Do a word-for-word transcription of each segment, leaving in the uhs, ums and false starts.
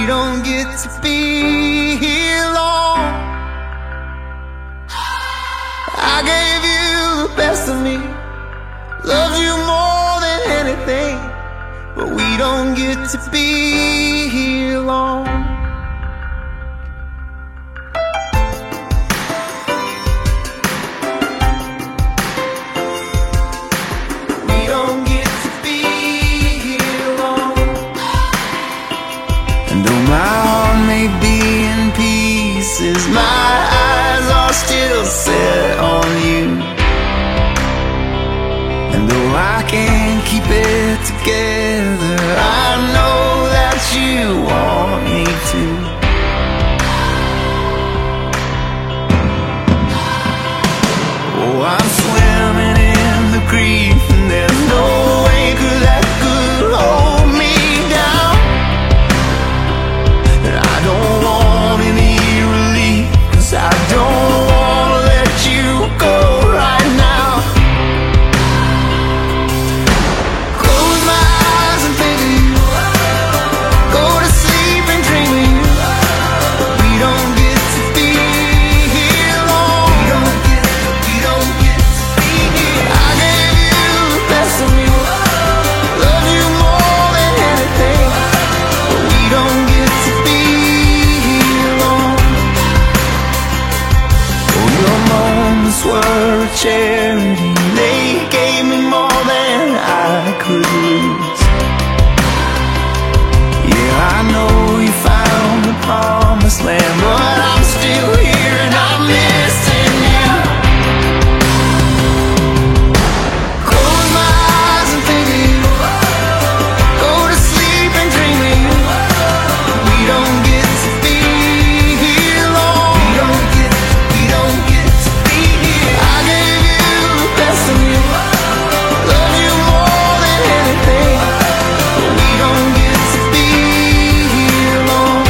don't get to be here long. I gave you the best of me, loved you more than anything, but we don't get to be here long. We don't get to be here long. And though my heart may be in pieces, my eyes are still set on you. And though I can't keep it together, I know that you want me to. Oh, I'm swimming in the grief, and there's no anchor that could hold me down. And I don't want any relief, 'cause I don't want to let you go right now. Close my eyes and think of you, go to sleep and dream of you. We don't get to be here long. We don't get, we don't get to be here. I gave you the best of me, love you more than anything, but we don't get to be here long. Oh, your moments were a charity, they gave me more than I could lose. Yeah, I know you found the promised land, but I'm still here and I'm missing you. Close my eyes and think of you, go to sleep and dream of you. We don't get to be here long. We don't get, we don't get to be here. I gave you the best of me, love you more than anything, but we don't get to be here long.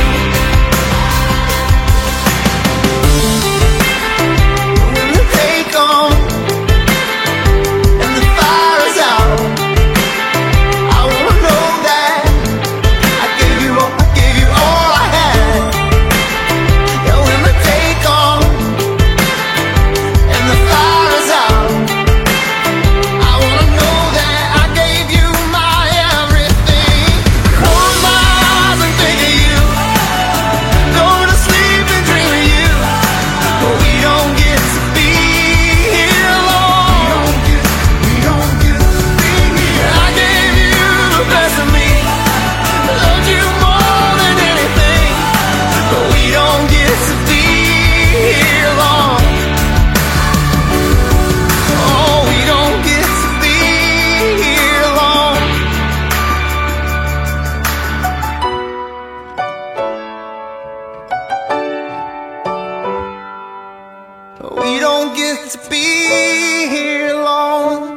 When the day comes and the fire's out, I wanna know that I gave you all, I gave you all I had. Yeah, when the day comes and the fire's out, I wanna know that I gave you my everything. Close my eyes and think of you, go to sleep and dream of you, but we don't get to be here long. We don't get, we don't get to be here. I gave you the best of me, loved you more than anything, but we don't get to be here long. Oh, we don't get to be here long. We don't get to be here long.